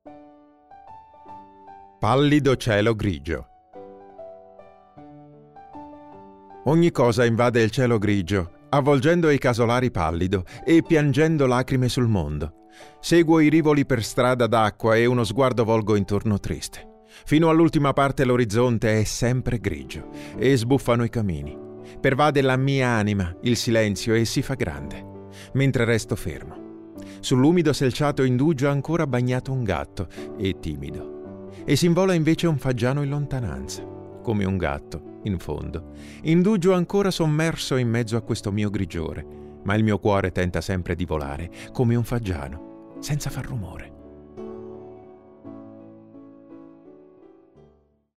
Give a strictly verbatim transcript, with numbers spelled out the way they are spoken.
Pallido cielo grigio. Ogni cosa invade il cielo grigio, avvolgendo i casolari pallido e piangendo lacrime sul mondo. Seguo i rivoli per strada d'acqua e uno sguardo volgo intorno triste. Fino all'ultima parte l'orizzonte è sempre grigio e sbuffano i camini. Pervade la mia anima il silenzio e si fa grande, mentre resto fermo. Sull'umido selciato indugio ancora bagnato un gatto, e timido. E s'invola invece un faggiano in lontananza, come un gatto, in fondo. Indugio ancora sommerso in mezzo a questo mio grigiore, ma il mio cuore tenta sempre di volare, come un faggiano, senza far rumore.